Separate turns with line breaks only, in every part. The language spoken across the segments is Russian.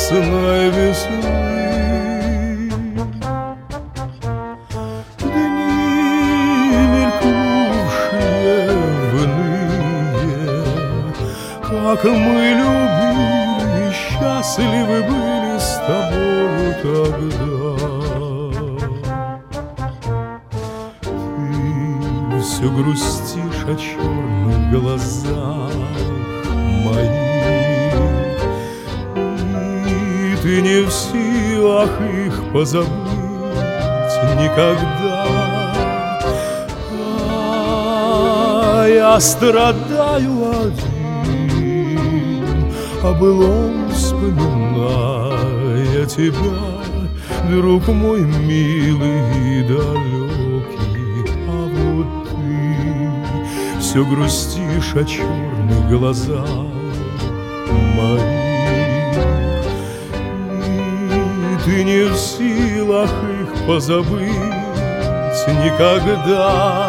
ясной весны. Дни, мелькнувшие в иные, как мы любили и счастливы были с тобою тогда. Ты все грустишь о черных глазах моих, и ты не в силах их позабыть никогда. А я страдаю один, о былом вспоминая тебя, друг мой милый и далекий. А вот ты все грустишь о черных глазах моих, и ты не в силах их позабыть никогда.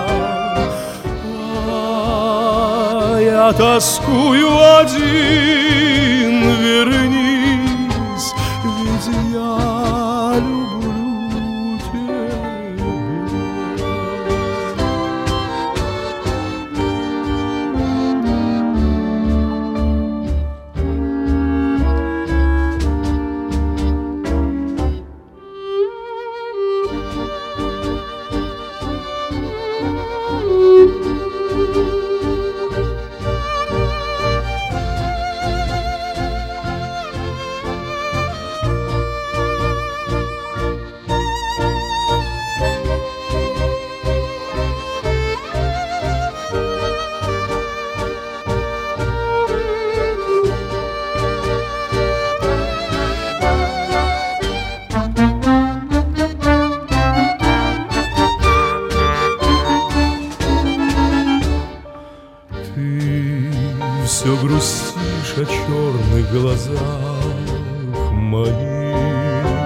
Я тоскую один, вернись, ведь я люблю тебя. Все грустишь о черных глазах моих,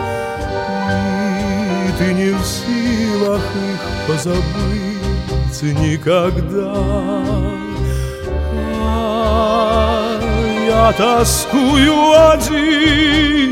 и ты не в силах их позабыть никогда. А я тоскую один,